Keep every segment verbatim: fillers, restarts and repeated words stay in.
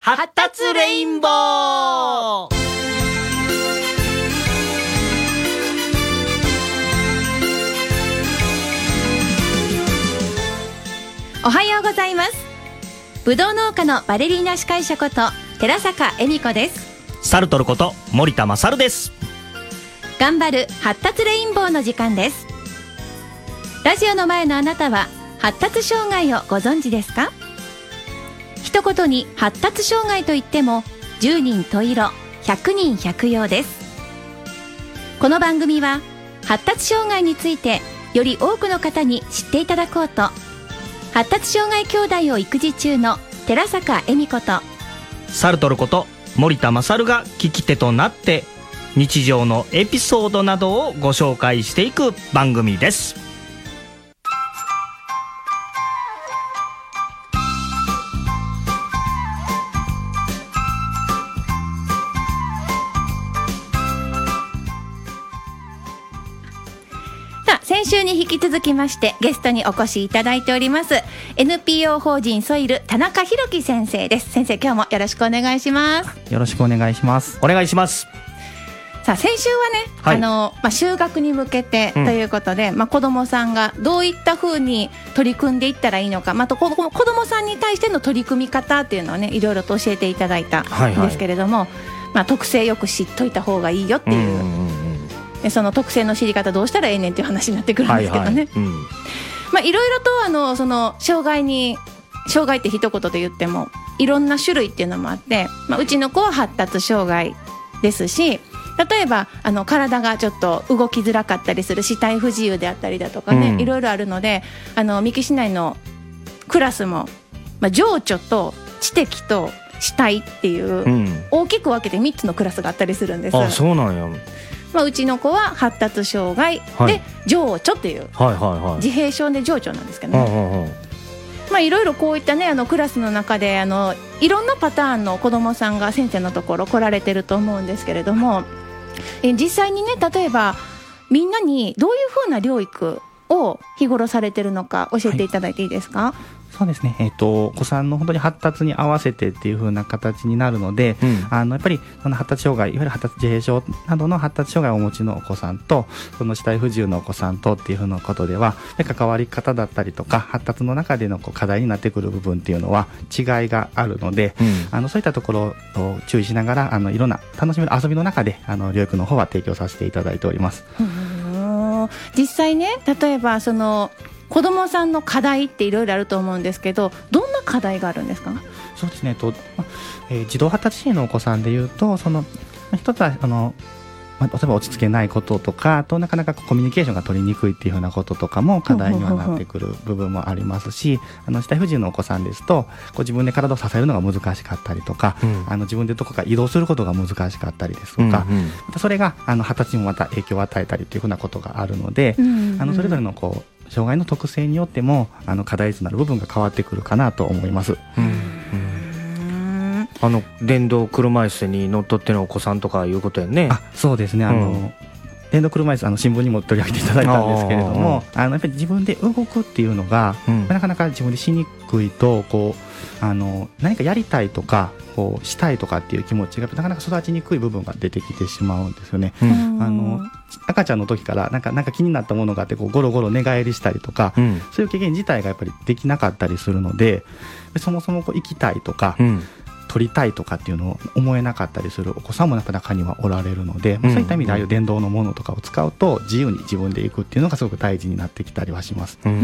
発達レインボー。 おはようございます。ぶどう農家のバレリーナ司会者こと寺坂恵美子です。 サルトルこと森田勝です。 頑張る発達レインボーの時間です。ラジオの前のあなたは発達障害をご存知ですか？一言に発達障害といってもじゅうにん十色ひゃくにん百葉です。この番組は発達障害についてより多くの方に知っていただこうと、発達障害兄弟を育児中の寺坂恵美子とサルトルこと森田勝が聞き手となって日常のエピソードなどをご紹介していく番組です。 先週に引き続きましてゲストにお越しいただいております エヌピーオー 法人ソイル田中裕樹先生です。先生、今日もよろしくお願いします。 よろしくお願いします。 お願いします。 さあ、先週はね、はい、あのまあ、就学に向けてということで、うん、まあ、子どもさんがどういったふうに取り組んでいったらいいのか、まあ、と子どもさんに対しての取り組み方っていうのをね、いろいろと教えていただいたんですけれども、はいはい、まあ、特性よく知っといた方がいいよっていう、うんうんうん、でその特性の知り方どうしたらええねんっていう話になってくるんですけどね、はいはい、うん、まあ、いろいろとあのその障害に障害って一言で言ってもいろんな種類っていうのもあって、まあ、うちの子は発達障害ですし、例えばあの体がちょっと動きづらかったりする肢体不自由であったりだとかね、うん、いろいろあるので、あの三木市内のクラスも、まあ、情緒と知的と肢体っていう、うん、大きく分けてみっつのクラスがあったりするんです。 あ、そうなんや。 まあ、うちの子は発達障害で情緒っていう、はいはいはい、自閉症で情緒なんですけどね、はいはいはい、まあ、いろいろこういったね、あのクラスの中であのいろんなパターンの子どもさんが先生のところ来られてると思うんですけれども、え実際にね、例えばみんなにどういうふうな療育を日頃されてるのか教えていただいていいですか？はい、 そうですね、えーと、お子さんの本当に発達に合わせてっていう風な形になるので、うん、あのやっぱりその発達障害、いわゆる発達自閉症などの発達障害をお持ちのお子さんと、その肢体不自由のお子さんとっていう風なことでは、関わり方だったりとか発達の中でのこう課題になってくる部分っていうのは違いがあるので、うん、あのそういったところを注意しながら、あのいろんな楽しめる遊びの中であの療育の方は提供させていただいております。 うん、実際ね、例えばその子どもさんの課題っていろいろあると思うんですけど、どんな課題があるんですか？ そうですね、と、えー、児童発達支援のお子さんでいうと、その一つはあの、まあ、例えば落ち着けないこととか、あとなかなかコミュニケーションが取りにくいっていうふうなこととかも課題にはなってくる部分もありますし、あの肢体不自由のお子さんですと、こう自分で体を支えるのが難しかったりとか、うん、あの自分でどこか移動することが難しかったりですとか、うんうん、またそれがあの発達にもまた影響を与えたりというふうなことがあるので、うんうん、あのそれぞれのこう障害の特性によってもあの課題となる部分が変わってくるかなと思います。うんうん、 あの電動車椅子に乗っ取ってのお子さんとかいうことやね。 あ、そうですね、あの、うん、電動車椅子、あの新聞にも取り上げていただいたんですけれども、あのやっぱり自分で動くっていうのが、うん、なかなか自分でしにくいと、こうあの何かやりたいとかこうしたいとかっていう気持ちがなかなか育ちにくい部分が出てきてしまうんですよね。うん、あの赤ちゃんの時からなんか、なんか気になったものがあってこうゴロゴロ寝返りしたりとか、うん、そういう経験自体がやっぱりできなかったりするので、そもそもこう行きたいとか、うん、取りたいとかっていうのを思えなかったりするお子さんもやっぱ中にはおられるので、うん、そういった意味でああいう電動のものとかを使うと自由に自分で行くっていうのがすごく大事になってきたりはします。 うん、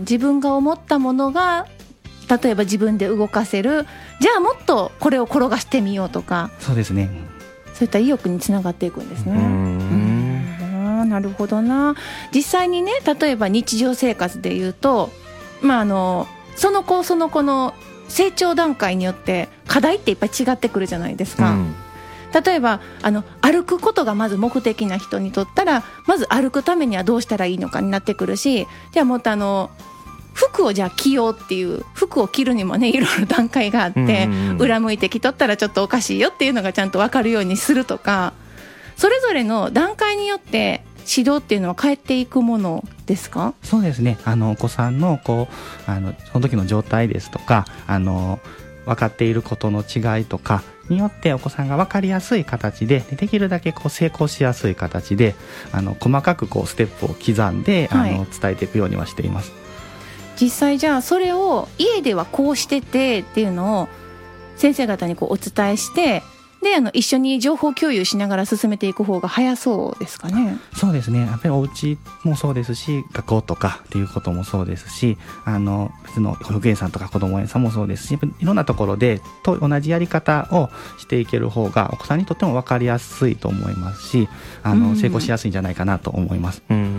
自分が思ったものが例えば自分で動かせる、じゃあもっとこれを転がしてみようとか、 そうですね、 そういった意欲につながっていくんですね。うん、うん、なるほどな。実際にね、例えば日常生活でいうと、まあ、あのその子その子の成長段階によって課題っていっぱい違ってくるじゃないですか。うん、例えばあの歩くことがまず目的な人にとったら、まず歩くためにはどうしたらいいのかになってくるし、じゃあもっとあの服をじゃあ着ようっていう、服を着るにもねいろいろ段階があって、うんうんうん、裏向いて着とったらちょっとおかしいよっていうのがちゃんと分かるようにするとか、それぞれの段階によって指導っていうのは変えていくものですか？ そうですね、あのお子さんのこうあのその時の状態ですとか、あの分かっていることの違いとかによってお子さんが分かりやすい形でできるだけこう成功しやすい形であの細かくこうステップを刻んで、はい、あの伝えていくようにはしています。 実際じゃあそれを家ではこうしててっていうのを先生方にこうお伝えしてであの一緒に情報共有しながら進めていく方が早そうですかね。 そうですね、やっぱりお家もそうですし学校とかっていうこともそうですしあの別の保育園さんとか子ども園さんもそうですしいろんなところでと同じやり方をしていける方がお子さんにとっても分かりやすいと思いますしあの、うん、成功しやすいんじゃないかなと思います、うんうんうん、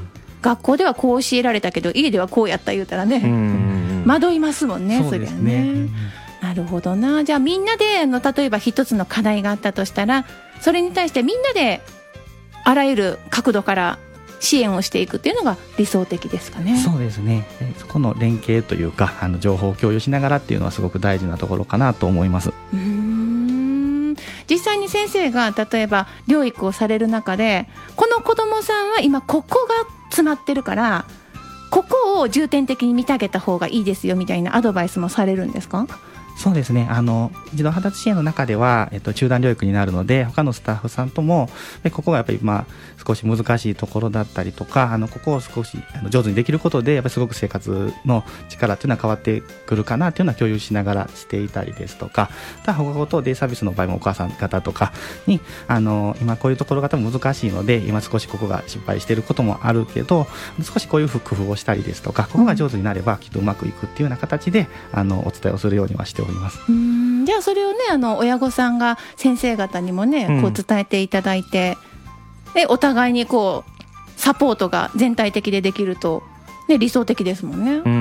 学校ではこう教えられたけど家ではこうやった言うたらね、うんうんうん、惑いますもんね。 そうですね、 それはね、なるほどな。じゃあみんなであの例えば一つの課題があったとしたらそれに対してみんなであらゆる角度から支援をしていくっていうのが理想的ですかね。 そうですね、そこの連携というかあの情報を共有しながらっていうのはすごく大事なところかなと思います。 うーん、実際に先生が例えば療育をされる中でこの子どもさんは今ここが詰まってるからここを重点的に見てあげた方がいいですよみたいなアドバイスもされるんですか？ そうですね、あの児童発達支援の中では、えっと、中断療育になるので他のスタッフさんともここがやっぱり、まあ、少し難しいところだったりとかあのここを少しあの上手にできることでやっぱりすごく生活の力っていうのは変わってくるかなっていうのは共有しながらしていたりですとか、ただ保護法等デイサービスの場合もお母さん方とかにあの今こういうところが多分難しいので今少しここが失敗していることもあるけど少しこういう工夫をしたりですとかここが上手になればきっとうまくいくっていうような形であのお伝えをするようにはしております。 うーん、じゃあそれをねあの親御さんが先生方にもねこう伝えていただいて、うん、でお互いにこうサポートが全体的でできると、ね、理想的ですもんね。 うん、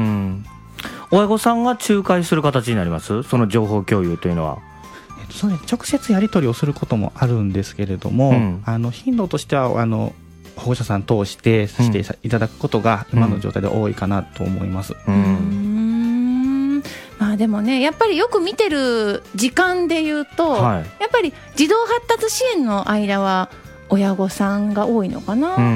親御さんが仲介する形になります？その情報共有というのは。 えっと、そうです、直接やり取りをすることもあるんですけれども、うん、あの頻度としてはあの保護者さん通してしていただくことが今の状態で多いかなと思います。うん、 うんまあ、でもねやっぱりよく見てる時間で言うと、はい、やっぱり児童発達支援の間は親御さんが多いのかな。うん、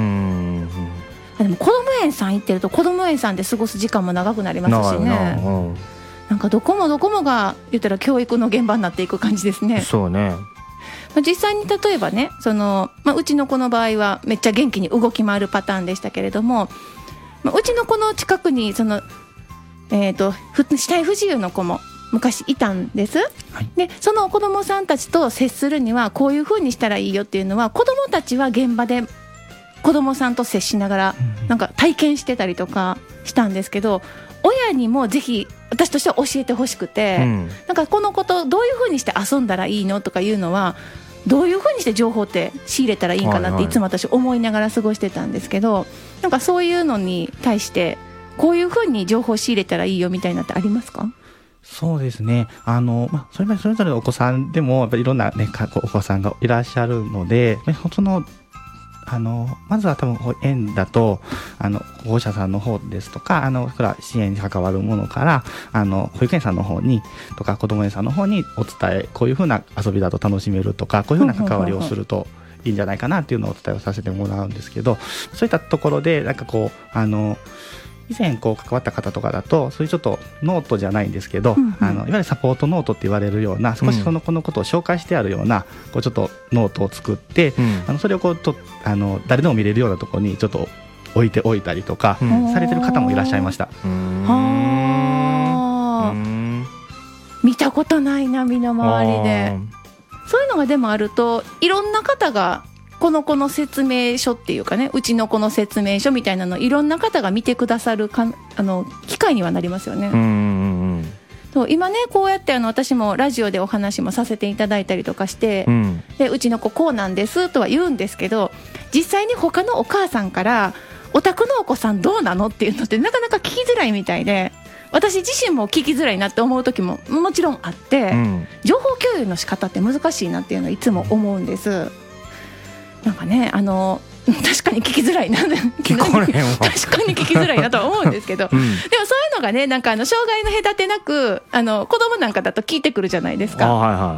でも子ども園さん行ってると子ども園さんで過ごす時間も長くなりますしね。な、うん、なんかどこもどこもが言ったら教育の現場になっていく感じですね。 そうね。 実際に例えばねその、まあ、うちの子の場合はめっちゃ元気に動き回るパターンでしたけれども、まあ、うちの子の近くにそのえー、と肢体不自由の子も昔いたんです、はい、でその子どもさんたちと接するにはこういうふうにしたらいいよっていうのは子どもたちは現場で子どもさんと接しながらなんか体験してたりとかしたんですけど、親にもぜひ私としては教えてほしくて、うん、なんかこの子とどういうふうにして遊んだらいいのとかいうのはどういうふうにして情報って仕入れたらいいかなっていつも私思いながら過ごしてたんですけど、はいはい、なんかそういうのに対してこういうふうに情報を仕入れたらいいよみたいなってありますか？ そうですね、あの、まあ、それまでそれぞれのお子さんでもやっぱりいろんな、ね、お子さんがいらっしゃるのでそのあのまずは多分園だとあの保護者さんの方ですとかあの支援に関わるものからあの保育園さんの方にとか子ども園さんの方にお伝えこういうふうな遊びだと楽しめるとかこういうふうな関わりをするといいんじゃないかなっていうのをお伝えをさせてもらうんですけど、そういったところでなんかこうあの以前こう関わった方とかだとそういうちょっとノートじゃないんですけど、うんうん、あのいわゆるサポートノートって言われるような少しその子のことを紹介してあるような、うん、こうちょっとノートを作って、うん、あのそれをこうとあの誰でも見れるようなところにちょっと置いておいたりとか、うん、されてる方もいらっしゃいました。うーんはー見たことないな身の回りで。そういうのがでもあるといろんな方がこの子の説明書っていうかねうちの子の説明書みたいなのいろんな方が見てくださるかあの機会にはなりますよね。うんうんうん、そう今ねこうやってあの私もラジオでお話もさせていただいたりとかして、うん、でうちの子こうなんですとは言うんですけど実際に他のお母さんからお宅のお子さんどうなのっていうのってなかなか聞きづらいみたいで私自身も聞きづらいなって思う時ももちろんあって、うん、情報共有の仕方って難しいなっていうのはいつも思うんです。なんかねあの確かに聞きづらいな聞こえへんわ確かに聞きづらいなとは思うんですけど、うん、でもそういうのがねなんかあの障害の隔てなくあの子供なんかだと聞いてくるじゃないですか。あ、はいはい、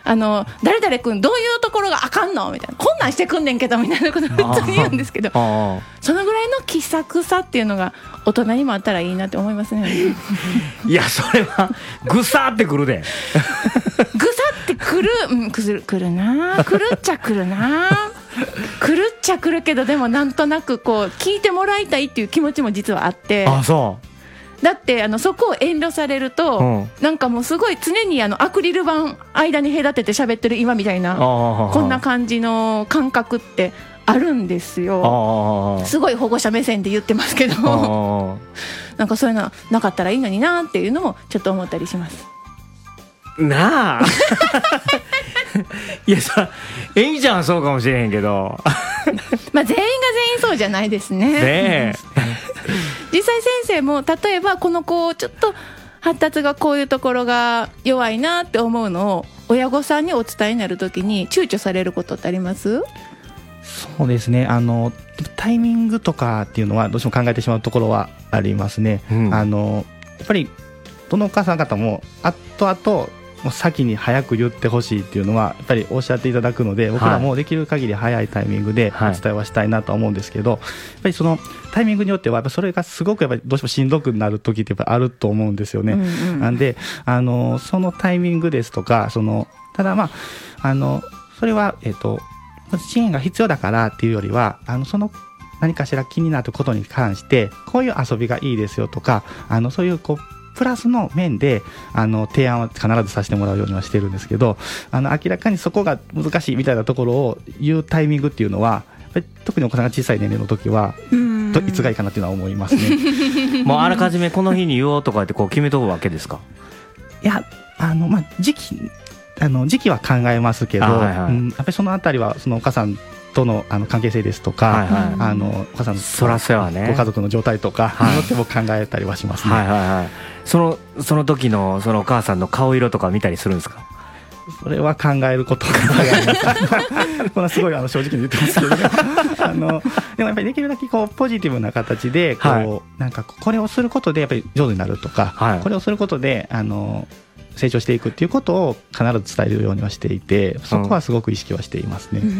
あの誰々君どういうところがあかんのみたいな、こんなんしてくんねんけどみたいなこと普通に言うんですけど、そのぐらいの気さくさっていうのが大人にもあったらいいなって思いますね。 いやそれはぐさってくるでぐさってくる、うん、くるくるな、くるっちゃくるなくるっちゃくるけど、でもなんとなくこう聞いてもらいたいっていう気持ちも実はあって。 あ、そうだってあのそこを遠慮されると、うん、なんかもうすごい常にあのアクリル板間に隔てて喋ってる今みたいなこんな感じの感覚ってあるんですよ。すごい保護者目線で言ってますけどなんかそういうのなかったらいいのになっていうのもちょっと思ったりしますなあいやさ、えみちゃんはそうかもしれへんけどまあ全員が全員そうじゃないですね。 ね実際先生も例えばこの子ちょっと発達がこういうところが弱いなって思うのを親御さんにお伝えになるときに躊躇されることってあります？ そうですね、あのタイミングとかっていうのはどうしても考えてしまうところはありますね、うん、あのやっぱりどのお母さん方も後々もう先に早く言ってほしいっていうのはやっぱりおっしゃっていただくので、僕らもできる限り早いタイミングでお伝えはしたいなと思うんですけど、はい、やっぱりそのタイミングによってはやっぱそれがすごくやっぱりどうしてもしんどくなる時ってやっぱあると思うんですよね、うんうん、なんであのそのタイミングですとか、そのただまああのそれはえっと支援が必要だからっていうよりは、あのその何かしら気になることに関してこういう遊びがいいですよとか、あのそういうこうプラスの面であの提案は必ずさせてもらうようにはしてるんですけど、あの明らかにそこが難しいみたいなところを言うタイミングっていうのはやっぱり特にお子さんが小さい年齢の時はいつがいいかなっていうのは思いますねもうあらかじめこの日に言おうとかってこう決めとくわけですか？ いやあの、まあ、時期あの時期は考えますけど、はいはい、うん、やっぱりそのあたりはそのお母さんと の, あの関係性ですとか、はいはい、あのお母さんのそらそうやね、 ご家族の状態とかによっても考えたりはしますね、はいはいはい、 そのその時のそのお母さんの顔色とか見たりするんですか？ それは考えることがありますこんなすごいあの正直に言ってますけどあのでもやっぱりできるだけこうポジティブな形でこう、はい、なんかこれをすることでやっぱり上手になるとか、はい、これをすることであの成長していくっていうことを必ず伝えるようにはしていて、そこはすごく意識はしていますね、うん、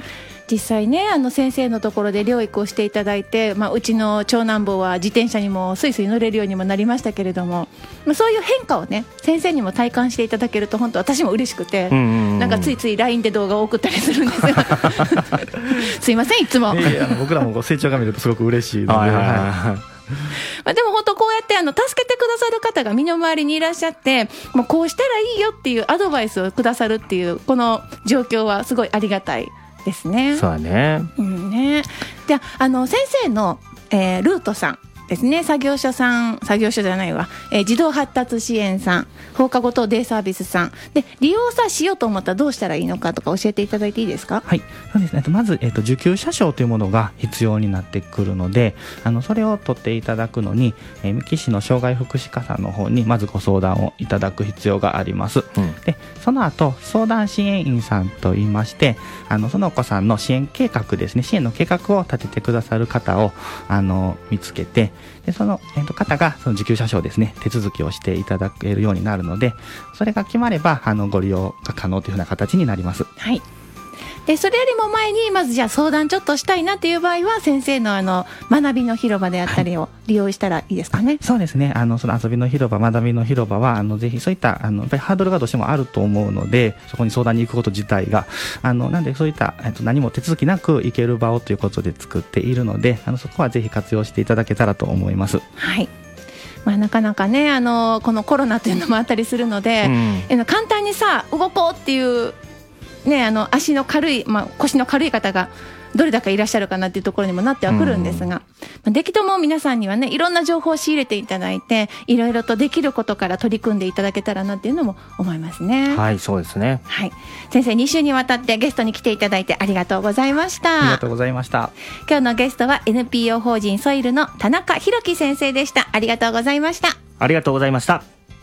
実際ね、あの先生のところで療育をしていただいて、まあ、うちの長男坊は自転車にもスイスイ乗れるようにもなりましたけれども、まあ、そういう変化をね先生にも体感していただけると本当私も嬉しくて、うんうんうん、なんかついつい ライン で動画を送ったりするんですよすいませんいつも。 いやいや僕らも成長が見るとすごく嬉しいので、はいはいはいまあ、でも本当こうやってあの助けてくださる方が身の回りにいらっしゃって、もうこうしたらいいよっていうアドバイスをくださるっていうこの状況はすごいありがたいですね。 そうだね、 うんね。であの先生の、えー、ルートさんですね、作業所さん作業所じゃないわ、えー、児童発達支援さん、放課後等デイサービスさんで利用さしようと思ったらどうしたらいいのかとか教えていただいていいですか？ はい、そうですね、まず、えーと、受給者証というものが必要になってくるので、あのそれを取っていただくのに、えー、三木市の障害福祉課さんの方にまずご相談をいただく必要があります、うん、でその後相談支援員さんといいまして、あのそのお子さんの支援計画ですね、支援の計画を立ててくださる方をあの見つけて、でその、えー、と方がその受給者証ですね手続きをしていただけるようになるので、それが決まればあのご利用が可能というふうな形になります。 はい。でそれよりも前にまずじゃあ相談ちょっとしたいなっていう場合は先生のあの学びの広場であったりを利用したらいいですかね？はい、 そうですね、あのその遊びの広場学びの広場はあのぜひそういったあのやっぱりハードルがどうしてもあると思うので、そこに相談に行くこと自体があのなんでそういった、えっと、何も手続きなく行ける場をということで作っているので、あのそこはぜひ活用していただけたらと思います。 はい。まあ、なかなかねあのこのコロナというのもあったりするので、うん、簡単にさ動こうっていうね、あの足の軽い、まあ、腰の軽い方がどれだけいらっしゃるかなっていうところにもなってはくるんですが、うんまあ、できとも皆さんにはねいろんな情報を仕入れていただいていろいろとできることから取り組んでいただけたらなっていうのも思いますね。 はい、そうですね。 はい、先生に週にわたってゲストに来ていただいてありがとうございました。 ありがとうございました。 今日のゲストは エヌピーオー 法人ソイルの田中裕樹先生でした。ありがとうございました。 ありがとうございました。